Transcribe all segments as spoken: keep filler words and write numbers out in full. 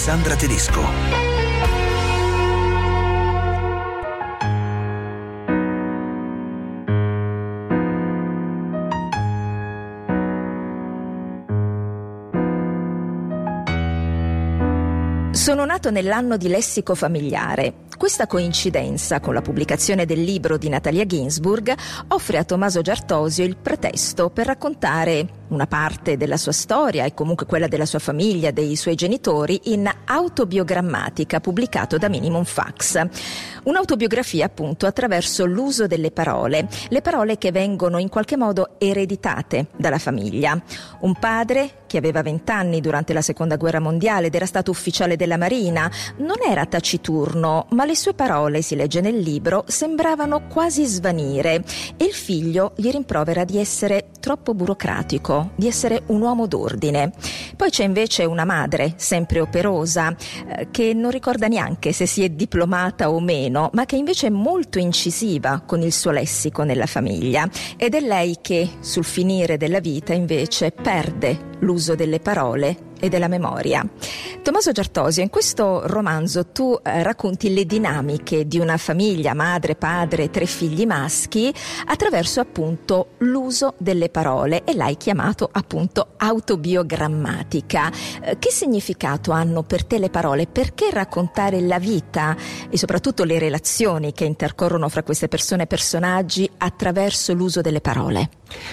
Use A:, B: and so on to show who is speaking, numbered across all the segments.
A: Alessandra Tedesco.
B: Sono nato nell'anno di lessico familiare. Questa coincidenza con la pubblicazione del libro di Natalia Ginzburg offre a Tommaso Giartosio il pretesto per raccontare una parte della sua storia e comunque quella della sua famiglia, dei suoi genitori, in Autobiogrammatica, pubblicato da Minimum Fax. Un'autobiografia appunto attraverso l'uso delle parole, le parole che vengono in qualche modo ereditate dalla famiglia. Un padre che aveva vent'anni durante la seconda guerra mondiale ed era stato ufficiale della Marina, non era taciturno, ma le sue parole, si legge nel libro, sembravano quasi svanire e il figlio gli rimprovera di essere troppo burocratico, di essere un uomo d'ordine. Poi c'è invece una madre, sempre operosa, eh, che non ricorda neanche se si è diplomata o meno, ma che invece è molto incisiva con il suo lessico nella famiglia. Ed è lei che, sul finire della vita, invece perde l'uso delle parole e della memoria. Tommaso Giartosio, in questo romanzo tu eh, racconti le dinamiche di una famiglia, madre, padre, tre figli maschi, attraverso appunto l'uso delle parole, e l'hai chiamato appunto autobiogrammatica. Eh, che significato hanno per te le parole? Perché raccontare la vita e soprattutto le relazioni che intercorrono fra queste persone e personaggi attraverso l'uso delle parole?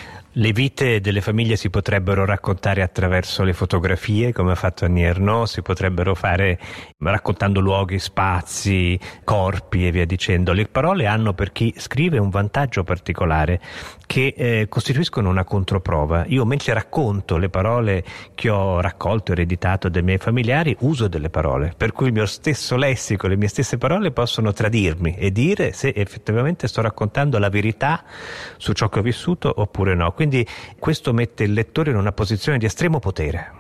C: Le vite delle famiglie si potrebbero raccontare attraverso le fotografie, come ha fatto Annie Ernaux, si potrebbero fare raccontando luoghi, spazi, corpi e via dicendo. Le parole hanno per chi scrive un vantaggio particolare, che eh, costituiscono una controprova. Io mentre racconto le parole che ho raccolto, ereditato dai miei familiari, uso delle parole, per cui il mio stesso lessico, le mie stesse parole possono tradirmi e dire se effettivamente sto raccontando la verità su ciò che ho vissuto oppure no. Quindi questo mette il lettore in una posizione di estremo potere.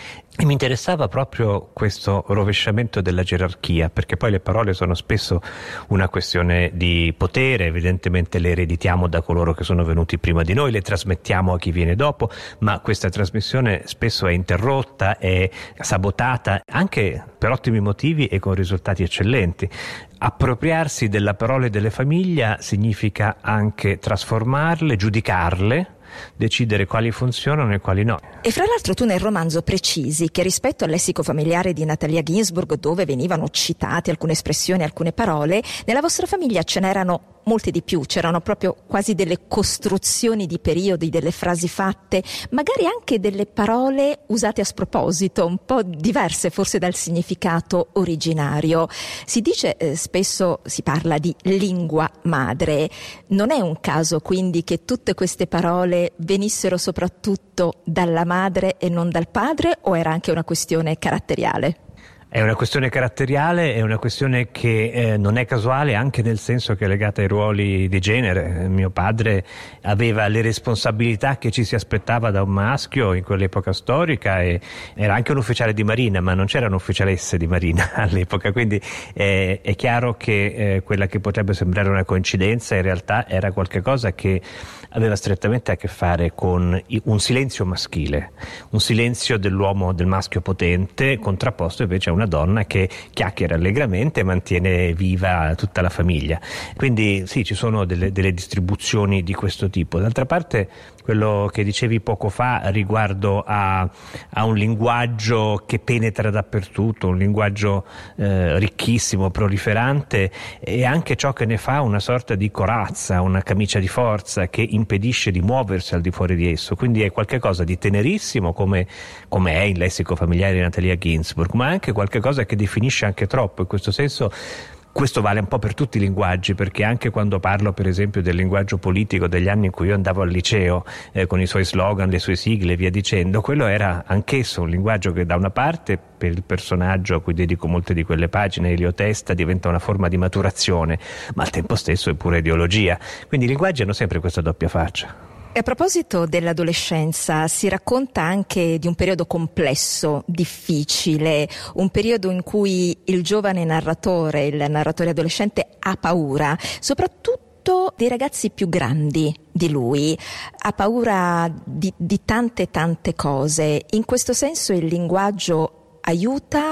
C: E mi interessava proprio questo rovesciamento della gerarchia, perché poi le parole sono spesso una questione di potere, evidentemente le ereditiamo da coloro che sono venuti prima di noi, le trasmettiamo a chi viene dopo, ma questa trasmissione spesso è interrotta, è sabotata, anche per ottimi motivi e con risultati eccellenti. Appropriarsi della parola delle famiglie significa anche trasformarle, giudicarle, decidere quali funzionano e quali no.
B: E fra l'altro tu nel romanzo precisi che rispetto al lessico familiare di Natalia Ginzburg, dove venivano citate alcune espressioni, alcune parole, nella vostra famiglia ce n'erano molti di più, c'erano proprio quasi delle costruzioni di periodi, delle frasi fatte, magari anche delle parole usate a sproposito, un po' diverse forse dal significato originario. Si dice, eh, spesso si parla di lingua madre. Non è un caso quindi che tutte queste parole venissero soprattutto dalla madre e non dal padre, o era anche una questione caratteriale?
C: È una questione caratteriale, è una questione che eh, non è casuale, anche nel senso che è legata ai ruoli di genere. Mio padre aveva le responsabilità che ci si aspettava da un maschio in quell'epoca storica, e era anche un ufficiale di marina, ma non c'erano ufficialesse di marina all'epoca, quindi eh, è chiaro che eh, quella che potrebbe sembrare una coincidenza in realtà era qualcosa che aveva strettamente a che fare con un silenzio maschile, un silenzio dell'uomo, del maschio potente, contrapposto invece a una donna che chiacchiera allegramente e mantiene viva tutta la famiglia. Quindi sì, ci sono delle, delle distribuzioni di questo tipo. D'altra parte, quello che dicevi poco fa riguardo a, a un linguaggio che penetra dappertutto, un linguaggio eh, ricchissimo, proliferante, e anche ciò che ne fa una sorta di corazza, una camicia di forza che impedisce di muoversi al di fuori di esso. Quindi è qualcosa di tenerissimo, come, come è il lessico familiare di Natalia Ginzburg, ma anche qualcosa che definisce anche troppo. In questo senso questo vale un po' per tutti i linguaggi, perché anche quando parlo per esempio del linguaggio politico degli anni in cui io andavo al liceo, eh, con i suoi slogan, le sue sigle e via dicendo, quello era anch'esso un linguaggio che da una parte, per il personaggio a cui dedico molte di quelle pagine, Elio Testa, diventa una forma di maturazione, ma al tempo stesso è pure ideologia. Quindi i linguaggi hanno sempre questa doppia faccia.
B: E a proposito dell'adolescenza, si racconta anche di un periodo complesso, difficile, un periodo in cui il giovane narratore, il narratore adolescente, ha paura, soprattutto dei ragazzi più grandi di lui, ha paura di, di tante tante cose. In questo senso il linguaggio aiuta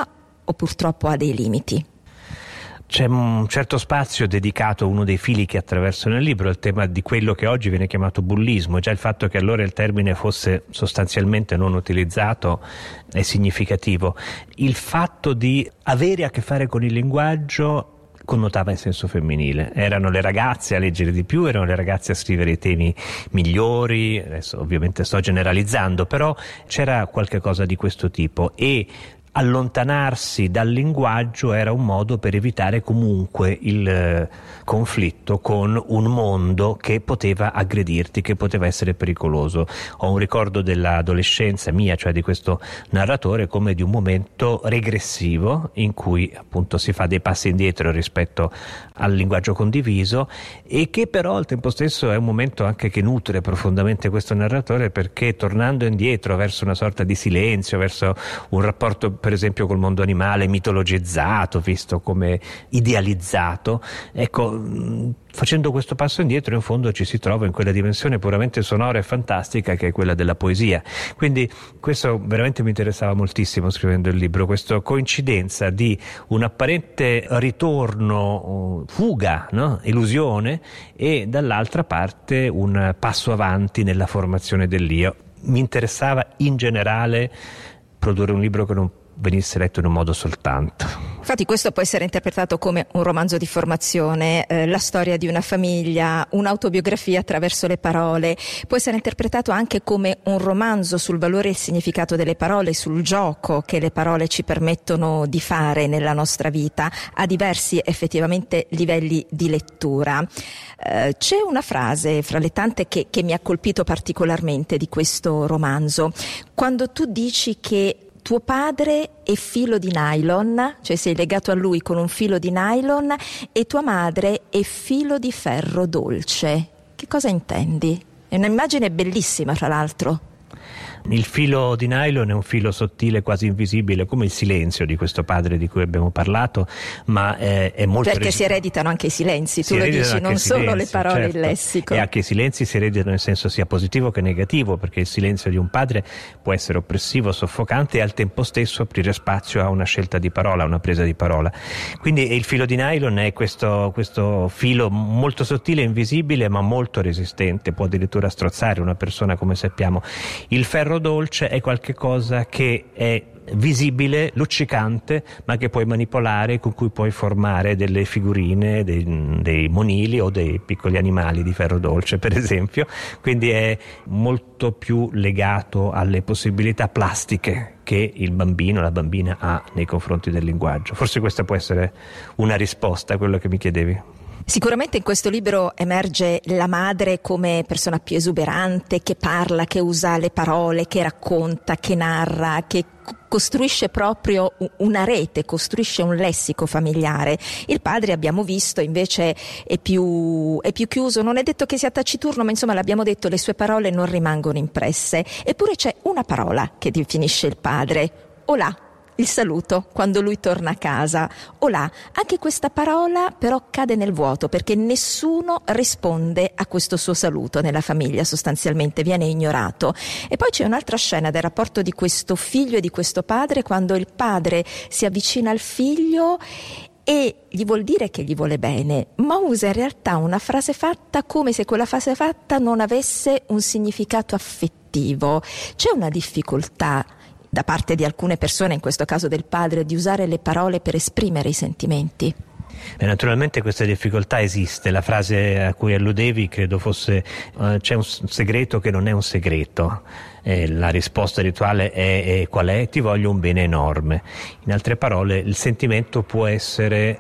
B: o purtroppo ha dei limiti?
C: C'è un certo spazio dedicato a uno dei fili che attraversano il libro, il tema di quello che oggi viene chiamato bullismo. Già il fatto che allora il termine fosse sostanzialmente non utilizzato è significativo. Il fatto di avere a che fare con il linguaggio connotava in senso femminile. Erano le ragazze a leggere di più, erano le ragazze a scrivere i temi migliori. Adesso ovviamente sto generalizzando, però c'era qualche cosa di questo tipo, e allontanarsi dal linguaggio era un modo per evitare comunque il eh, conflitto con un mondo che poteva aggredirti, che poteva essere pericoloso. Ho un ricordo dell'adolescenza mia, cioè di questo narratore, come di un momento regressivo in cui appunto si fa dei passi indietro rispetto al linguaggio condiviso, e che però al tempo stesso è un momento anche che nutre profondamente questo narratore, perché tornando indietro verso una sorta di silenzio, verso un rapporto per esempio col mondo animale mitologizzato, visto come idealizzato, ecco, facendo questo passo indietro in fondo ci si trova in quella dimensione puramente sonora e fantastica che è quella della poesia. Quindi questo veramente mi interessava moltissimo scrivendo il libro, questa coincidenza di un apparente ritorno, fuga, no? Illusione, e dall'altra parte un passo avanti nella formazione dell'io. Mi interessava in generale produrre un libro che non venisse letto in un modo soltanto.
B: Infatti questo può essere interpretato come un romanzo di formazione, eh, la storia di una famiglia, un'autobiografia attraverso le parole. Può essere interpretato anche come un romanzo sul valore e il significato delle parole, sul gioco che le parole ci permettono di fare nella nostra vita a diversi effettivamente livelli di lettura. Eh, c'è una frase fra le tante che, che mi ha colpito particolarmente di questo romanzo, quando tu dici che tuo padre è filo di nylon, cioè sei legato a lui con un filo di nylon, e tua madre è filo di ferro dolce. Che cosa intendi? È un'immagine bellissima, tra l'altro.
C: Il filo di nylon è un filo sottile, quasi invisibile, come il silenzio di questo padre di cui abbiamo parlato, ma è, è molto...
B: Perché
C: res-
B: si ereditano anche i silenzi, tu lo dici, non solo silenzi, le parole,
C: certo.
B: Il lessico.
C: E anche i silenzi si ereditano in senso sia positivo che negativo, perché il silenzio di un padre può essere oppressivo, soffocante, e al tempo stesso aprire spazio a una scelta di parola, a una presa di parola. Quindi il filo di nylon è questo, questo filo molto sottile, invisibile, ma molto resistente, può addirittura strozzare una persona, come sappiamo. Il ferro dolce è qualche cosa che è visibile, luccicante, ma che puoi manipolare, con cui puoi formare delle figurine, dei, dei monili o dei piccoli animali di ferro dolce, per esempio. Quindi è molto più legato alle possibilità plastiche che il bambino, la bambina ha nei confronti del linguaggio. Forse questa può essere una risposta a quello che mi chiedevi.
B: Sicuramente in questo libro emerge la madre come persona più esuberante, che parla, che usa le parole, che racconta, che narra, che costruisce proprio una rete, costruisce un lessico familiare. Il padre, abbiamo visto, invece è più, è più chiuso, non è detto che sia taciturno, ma insomma l'abbiamo detto, le sue parole non rimangono impresse. Eppure c'è una parola che definisce il padre: olà. Il saluto quando lui torna a casa. Olà, anche questa parola però cade nel vuoto, perché nessuno risponde a questo suo saluto nella famiglia, sostanzialmente viene ignorato. E poi c'è un'altra scena del rapporto di questo figlio e di questo padre, quando il padre si avvicina al figlio e gli vuol dire che gli vuole bene, ma usa in realtà una frase fatta come se quella frase fatta non avesse un significato affettivo. C'è una difficoltà da parte di alcune persone, in questo caso del padre, di usare le parole per esprimere i sentimenti.
C: Beh, naturalmente questa difficoltà esiste. La frase a cui alludevi credo fosse uh, c'è un segreto che non è un segreto. Eh, la risposta rituale è, è qual è? Ti voglio un bene enorme. In altre parole, il sentimento può essere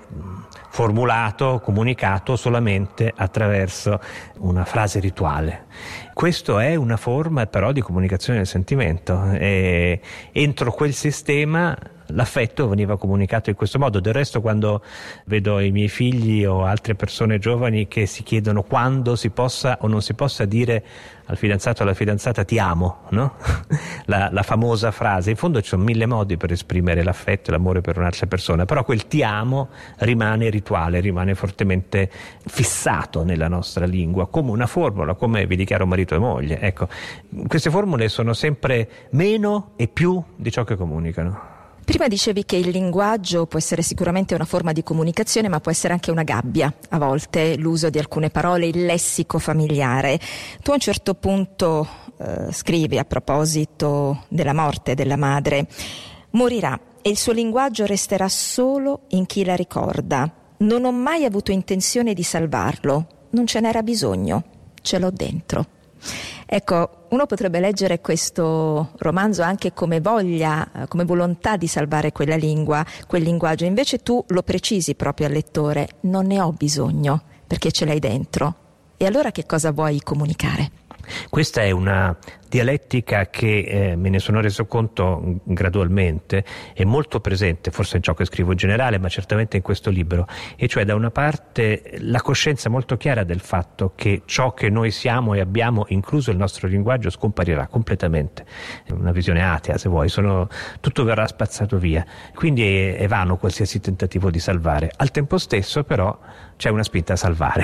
C: formulato, comunicato solamente attraverso una frase rituale. Questo è una forma però di comunicazione del sentimento, e entro quel sistema l'affetto veniva comunicato in questo modo. Del resto, quando vedo i miei figli o altre persone giovani che si chiedono quando si possa o non si possa dire al fidanzato o alla fidanzata ti amo, no? la, la famosa frase, in fondo ci sono mille modi per esprimere l'affetto e l'amore per un'altra persona, però quel ti amo rimane rituale, rimane fortemente fissato nella nostra lingua come una formula, come vi dichiaro marito e moglie. Ecco, queste formule sono sempre meno e più di ciò che comunicano.
B: Prima dicevi che il linguaggio può essere sicuramente una forma di comunicazione, ma può essere anche una gabbia, a volte l'uso di alcune parole, il lessico familiare. Tu a un certo punto eh, scrivi a proposito della morte della madre: morirà e il suo linguaggio resterà solo in chi la ricorda. Non ho mai avuto intenzione di salvarlo, non ce n'era bisogno, ce l'ho dentro. Ecco, uno potrebbe leggere questo romanzo anche come voglia, come volontà di salvare quella lingua, quel linguaggio. Invece tu lo precisi proprio al lettore: non ne ho bisogno perché ce l'hai dentro. E allora che cosa vuoi comunicare?
C: Questa è una dialettica che eh, me ne sono reso conto gradualmente, è molto presente forse in ciò che scrivo in generale, ma certamente in questo libro, e cioè da una parte la coscienza molto chiara del fatto che ciò che noi siamo e abbiamo, incluso il nostro linguaggio, scomparirà completamente. È una visione atea, se vuoi, sono, tutto verrà spazzato via, quindi è, è vano qualsiasi tentativo di salvare. Al tempo stesso però c'è una spinta a salvare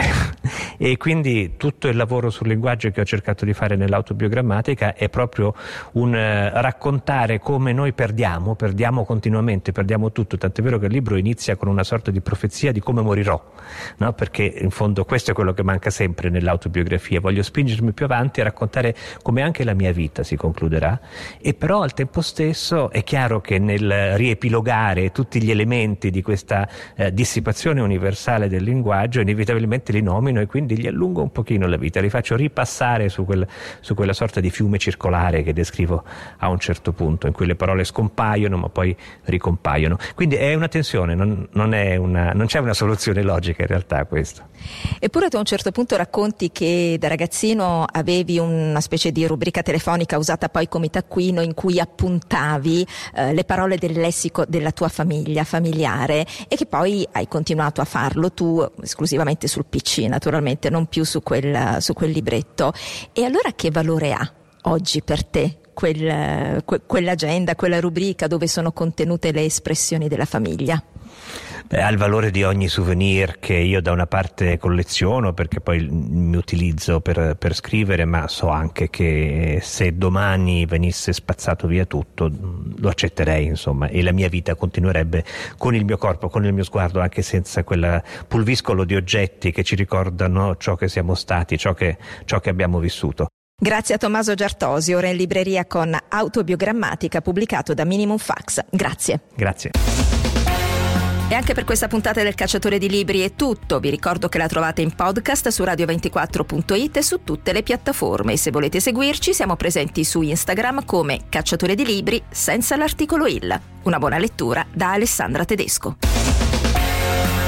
C: e quindi tutto il lavoro sul linguaggio che ho cercato di fare nell'autobiogammatica è proprio un eh, raccontare come noi perdiamo, perdiamo continuamente, perdiamo tutto, tant'è vero che il libro inizia con una sorta di profezia di come morirò, no? Perché in fondo questo è quello che manca sempre nell'autobiografia, voglio spingermi più avanti e raccontare come anche la mia vita si concluderà, e però al tempo stesso è chiaro che nel riepilogare tutti gli elementi di questa eh, dissipazione universale del linguaggio inevitabilmente li nomino e quindi gli allungo un pochino la vita, li faccio ripassare su, quel, su quella sorta di fiume circolare che descrivo a un certo punto, in cui le parole scompaiono ma poi ricompaiono. Quindi è una tensione, non, non, è una, non c'è una soluzione logica in realtà a questo.
B: Eppure tu a un certo punto racconti che da ragazzino avevi una specie di rubrica telefonica usata poi come taccuino in cui appuntavi eh, le parole del lessico della tua famiglia familiare, e che poi hai continuato a farlo tu esclusivamente sul P C, naturalmente, non più su quel, su quel libretto. E allora che valore ha oggi per te quel, que, quell'agenda, quella rubrica dove sono contenute le espressioni della famiglia?
C: Beh, ha il valore di ogni souvenir che io da una parte colleziono perché poi mi utilizzo per, per scrivere, ma so anche che se domani venisse spazzato via tutto lo accetterei, insomma, e la mia vita continuerebbe con il mio corpo, con il mio sguardo, anche senza quel pulviscolo di oggetti che ci ricordano ciò che siamo stati, ciò che, ciò che abbiamo vissuto.
B: Grazie a Tommaso Giartosio, ora in libreria con Autobiogrammatica, pubblicato da Minimum Fax. Grazie.
C: Grazie.
B: E anche per questa puntata del Cacciatore di Libri è tutto. Vi ricordo che la trovate in podcast su radio ventiquattro punto it e su tutte le piattaforme. E se volete seguirci, siamo presenti su Instagram come Cacciatore di Libri senza l'articolo il. Una buona lettura da Alessandra Tedesco.